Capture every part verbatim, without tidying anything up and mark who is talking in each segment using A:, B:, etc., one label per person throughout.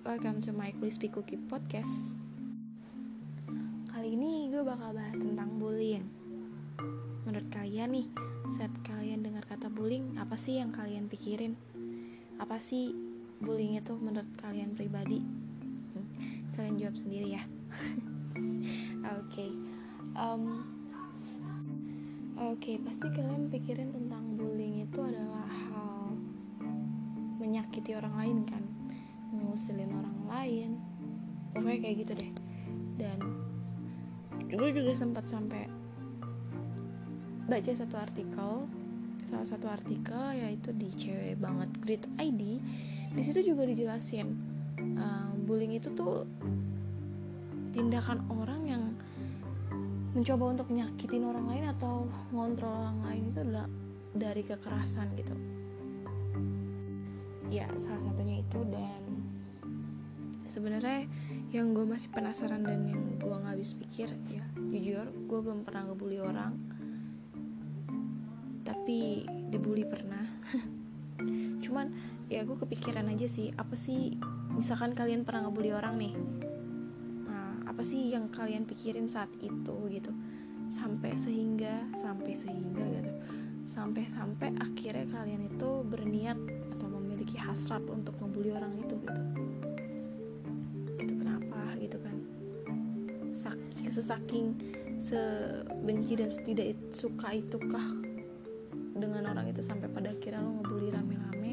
A: welcome to my Crispy Cookie Podcast. Kali ini gue bakal bahas tentang bullying. Menurut kalian nih, saat kalian dengar kata bullying, apa sih yang kalian pikirin? Apa sih bullying itu menurut kalian pribadi? Hmm, kalian jawab sendiri ya. Oke, okay. um, Oke, okay, pasti kalian pikirin tentang bullying itu adalah hal menyakiti orang lain kan, ngusilin orang lain, pokoknya kayak gitu deh. Dan gue juga sempat sampai baca satu artikel, salah satu artikel yaitu di Cewek Banget Grid I D. Di situ juga dijelasin uh, bullying itu tuh tindakan orang yang mencoba untuk nyakitin orang lain atau ngontrol orang lain, itu adalah dari kekerasan gitu. Ya, salah satunya itu. Dan sebenarnya yang gue masih penasaran dan yang gue nggak habis pikir, ya jujur gue belum pernah ngebully orang, tapi dibully pernah. Cuman ya gue kepikiran aja sih, apa sih misalkan kalian pernah ngebully orang nih, nah apa sih yang kalian pikirin saat itu gitu, sampai sehingga sampai sehingga gitu sampai sampai akhirnya kalian itu berniat atau memiliki hasrat untuk ngebully orang itu gitu. Itu kenapa gitu kan? Saking sesaking sebenci dan tidak suka itukah dengan orang itu sampai pada akhirnya lo ngebully rame-rame?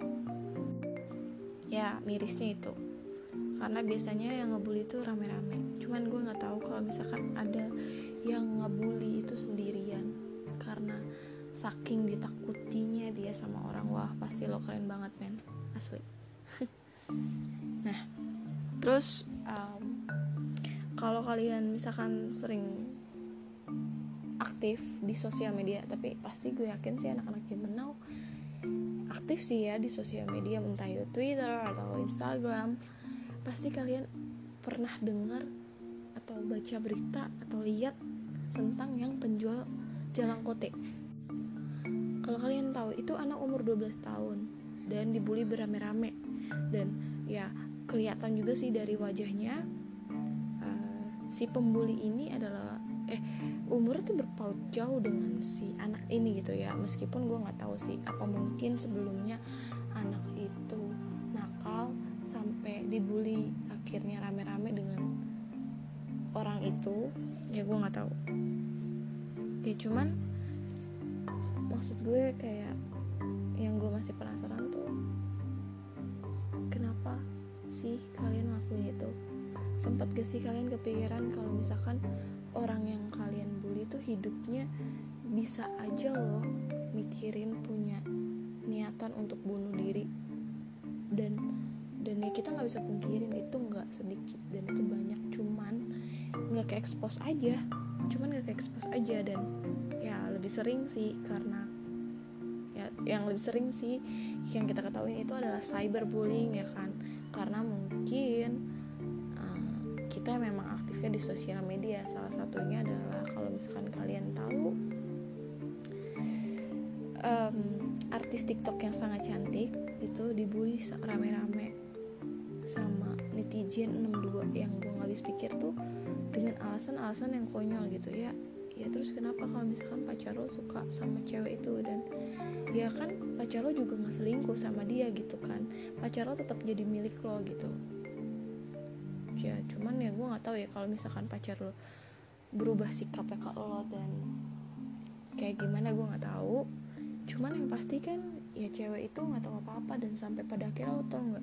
A: Ya mirisnya itu, karena biasanya yang ngebully itu rame-rame. Cuman gue nggak tahu kalau misalkan ada yang ngebully itu sendirian karena saking ditakutinya dia sama orang. Wah, pasti lo keren banget men, asli. Nah, terus um, kalau kalian misalkan sering aktif di sosial media, tapi pasti gue yakin sih anak-anak zaman now aktif sih ya di sosial media, entah itu Twitter atau Instagram, pasti kalian pernah dengar atau baca berita atau lihat tentang yang penjual jalang kote. Kalau kalian tahu, itu anak umur dua belas tahun dan dibully beramai-ramai. Dan ya kelihatan juga sih dari wajahnya, uh, si pembuli ini adalah eh umur tuh berpaut jauh dengan si anak ini gitu ya. Meskipun gue nggak tahu sih, apa mungkin sebelumnya anak itu nakal sampai dibully akhirnya rame-rame dengan orang itu, ya gue nggak tahu. Ya cuman maksud gue kayak yang gue masih penasaran tuh, kenapa sih kalian ngelakuin itu? Sempat gak sih kalian kepikiran kalau misalkan orang yang kalian bully itu hidupnya bisa aja loh mikirin punya niatan untuk bunuh diri? Dan dan ya kita nggak bisa pungkirin itu nggak sedikit dan itu banyak, cuman nggak ke expose aja, cuman nggak ke expose aja. Dan ya lebih sering sih, karena ya yang lebih sering sih yang kita ketahui itu adalah cyberbullying ya kan, karena mungkin uh, kita memang aktifnya di sosial media. Salah satunya adalah kalau misalkan kalian tahu um, artis TikTok yang sangat cantik itu dibully rame-rame sama netizen enam dua, yang gue gak habis pikir tuh dengan alasan-alasan yang konyol gitu ya. Ya terus kenapa kalau misalkan pacar lo suka sama cewek itu, dan ya kan pacar lo juga gak selingkuh sama dia gitu kan, pacar lo tetap jadi milik lo gitu ya. Cuman ya gue gak tahu ya kalau misalkan pacar lo berubah sikapnya ke lo dan kayak gimana, gue gak tahu. Cuman yang pasti kan ya cewek itu gak tahu apa-apa, dan sampai pada akhirnya lo tau gak,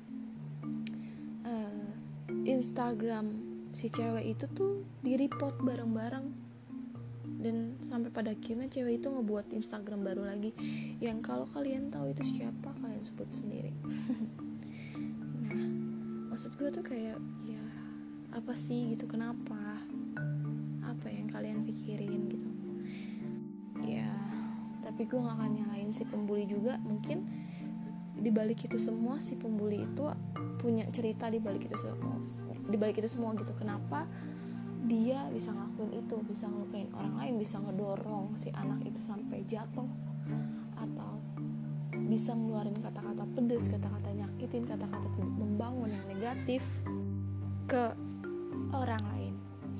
A: uh, Instagram si cewek itu tuh di-report bareng-bareng, dan sampai pada akhirnya cewek itu ngebuat Instagram baru lagi, yang kalau kalian tahu itu siapa, kalian sebut sendiri. Nah, maksud gue tuh kayak ya apa sih gitu, kenapa, apa yang kalian pikirin gitu ya. Tapi gue gak akan nyalain si pembuli juga. Mungkin dibalik itu semua si pembuli itu punya cerita dibalik itu semua, dibalik itu semua gitu. Kenapa dia bisa ngelakuin itu, bisa ngelukain orang lain, bisa ngedorong si anak itu sampai jatuh, atau bisa ngeluarin kata-kata pedas, kata-kata nyakitin, kata-kata tidak membangun yang negatif ke orang lain.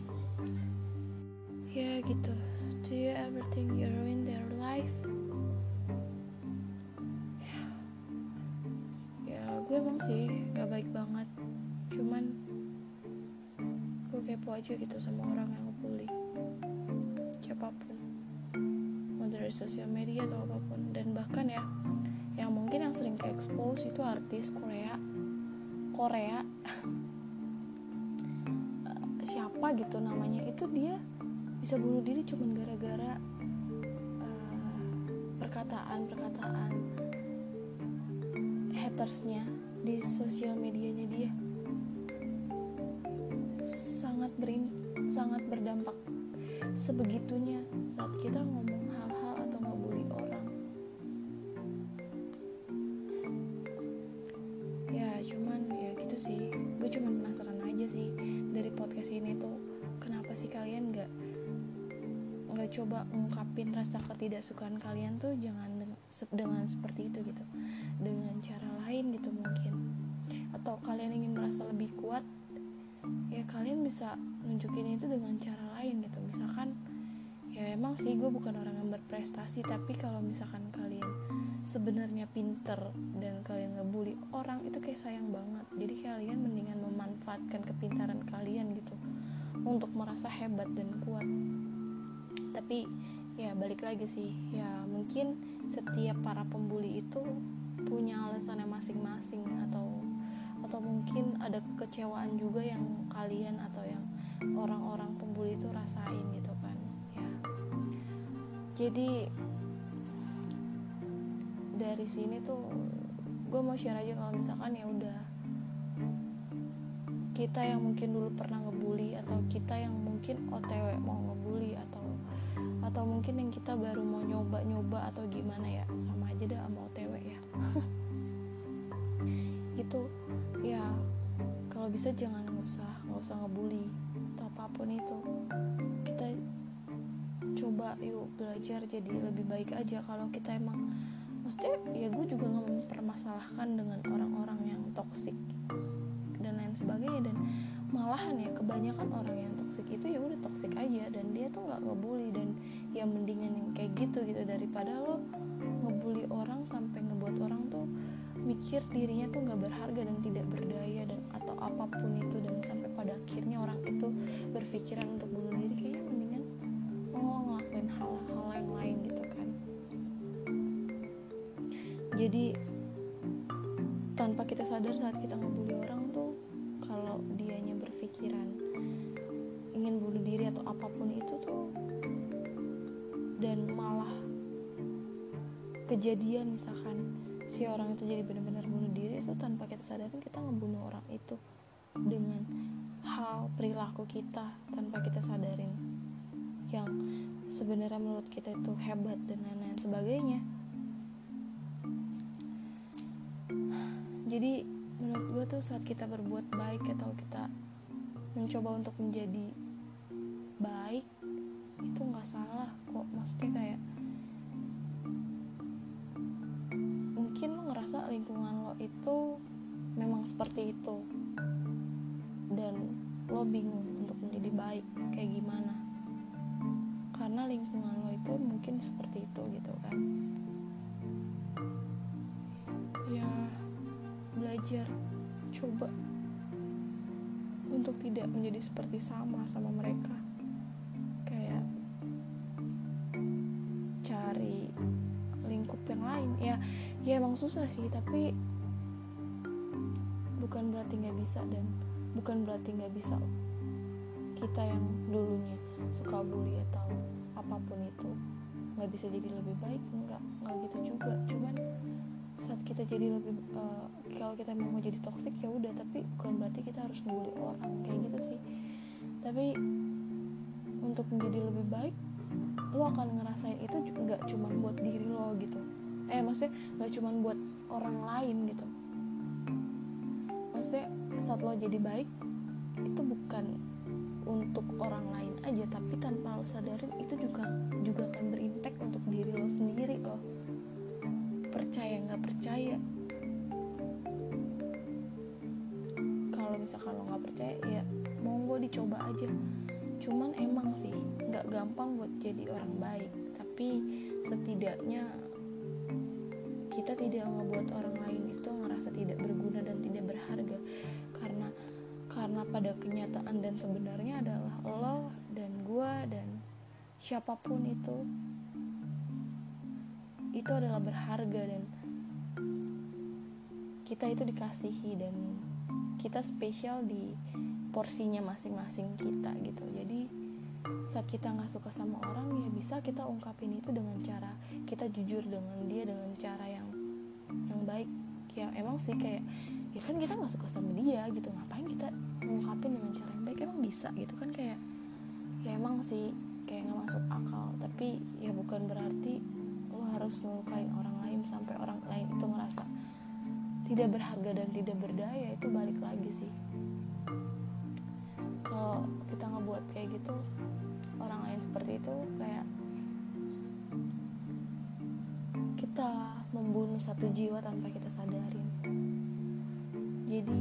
A: Ya gitu. Do you ever think you ruin their life? Ya, ya gue emang sih gak baik banget. Cuman gue kepo aja gitu sama orang yang ngebully, siapapun, mau dari sosial media atau apapun. Dan bahkan ya, yang mungkin yang sering ke expose itu artis Korea Korea siapa gitu namanya, itu dia bisa bunuh diri cuman gara-gara uh, perkataan-perkataan hatersnya di sosial medianya dia. Sangat berim, sangat berdampak sebegitunya saat kita ngomong hal-hal atau ngebully orang. Ya cuman ya gitu sih, gue cuman penasaran aja sih dari podcast ini tuh, kenapa sih kalian gak nggak coba ngungkapin rasa ketidaksukaan kalian tuh jangan dengan seperti itu gitu, dengan cara lain gitu mungkin. Atau kalian ingin merasa lebih kuat, ya kalian bisa nunjukin itu dengan cara lain gitu. Misalkan ya emang sih gue bukan orang yang berprestasi, tapi kalau misalkan kalian sebenarnya pinter dan kalian ngebully orang, itu kayak sayang banget. Jadi kalian mendingan memanfaatkan kepintaran kalian gitu untuk merasa hebat dan kuat. Tapi ya balik lagi sih, ya mungkin setiap para pembuli itu punya alasannya masing-masing, atau atau mungkin ada kekecewaan juga yang kalian atau yang orang-orang pembuli itu rasain gitu kan ya. Jadi dari sini tuh gue mau share aja kalau misalkan ya udah, kita yang mungkin dulu pernah ngebully, atau kita yang mungkin O T W mau ngebully, atau atau mungkin yang kita baru mau nyoba-nyoba atau gimana ya, sama aja dah sama O T W ya. Gitu ya, kalau bisa jangan nggak usah nggak usah ngebully atau apapun itu. Kita coba yuk belajar jadi lebih baik aja. Kalau kita emang, maksudnya ya gue juga nggak mempermasalahkan dengan orang-orang yang toksik dan lain sebagainya. Dan malahan ya kebanyakan orang yang toksik itu ya udah toksik aja, dan dia tuh nggak ngebully. Dan ya mendingan yang kayak gitu gitu daripada lo ngebully orang sampai ngebuat orang tuh mikir dirinya tuh nggak berharga dan tidak berdaya dan atau apapun itu, dan sampai pada akhirnya orang itu berpikiran untuk bunuh diri. Kayaknya mendingan lo ngelakuin hal-hal yang lain gitu kan. Jadi tanpa kita sadar saat kita ngebully orang tuh, kalau dianya berpikiran ingin bunuh diri atau apapun itu tuh, dan malah kejadian misalkan si orang itu jadi benar-benar bunuh diri, itu tanpa kita sadarin kita ngebunuh orang itu dengan hal perilaku kita tanpa kita sadarin, yang sebenarnya menurut kita itu hebat dan lain-lain sebagainya. Jadi menurut gue tuh saat kita berbuat baik atau kita mencoba untuk menjadi baik, itu gak salah kok. Maksudnya kayak mungkin lo ngerasa lingkungan lo itu memang seperti itu dan lo bingung untuk menjadi baik kayak gimana, karena lingkungan lo itu mungkin seperti itu gitu kan. Ya belajar, coba untuk tidak menjadi seperti sama sama mereka. Kayak cari lingkup yang lain. Ya, ya emang susah sih, tapi bukan berarti nggak bisa, dan bukan berarti nggak bisa kita yang dulunya suka bully atau apapun itu nggak bisa jadi lebih baik. Nggak, nggak gitu juga. Cuman saat kita jadi lebih uh, kalau kita mau jadi toksik ya udah, tapi bukan berarti kita harus ngebully orang kayak gitu sih. Tapi untuk menjadi lebih baik, lo akan ngerasain itu nggak cuma buat diri lo gitu, eh maksudnya nggak cuma buat orang lain gitu. Maksudnya saat lo jadi baik itu bukan untuk orang lain aja, tapi tanpa lo sadarin itu juga juga akan berimpact untuk diri lo sendiri. Lo percaya nggak percaya. Kalau misalkan lo nggak percaya ya monggo dicoba aja. Cuman emang sih nggak gampang buat jadi orang baik, tapi setidaknya kita tidak membuat orang lain itu ngerasa tidak berguna dan tidak berharga, karena karena pada kenyataan dan sebenarnya adalah lo dan gua dan siapapun itu itu adalah berharga, dan kita itu dikasihi dan kita spesial di porsinya masing-masing kita gitu. Jadi saat kita nggak suka sama orang ya bisa kita ungkapin itu dengan cara kita jujur dengan dia dengan cara yang yang baik. Ya emang sih kayak ya kan kita nggak suka sama dia gitu, ngapain kita ungkapin dengan cara yang baik, emang bisa gitu kan, kayak ya emang sih kayak nggak masuk akal. Tapi ya bukan berarti lo harus melukai orang lain sampai orang lain itu ngerasa tidak berharga dan tidak berdaya. Itu balik lagi sih, kalau kita ngebuat kayak gitu orang lain seperti itu, kayak kita membunuh satu jiwa tanpa kita sadarin. Jadi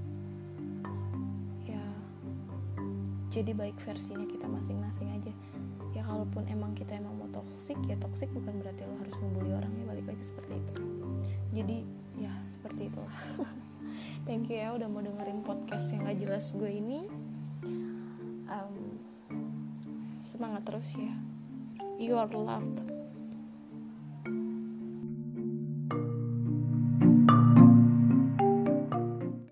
A: ya jadi baik versinya kita masing-masing aja. Ya kalaupun emang kita emang mau toksik, ya toksik bukan berarti lo harus membuli orang, ya balik lagi seperti itu. Jadi ya seperti itulah. Thank you ya udah mau dengerin podcast yang gak jelas gue ini. um, Semangat terus ya. You are loved.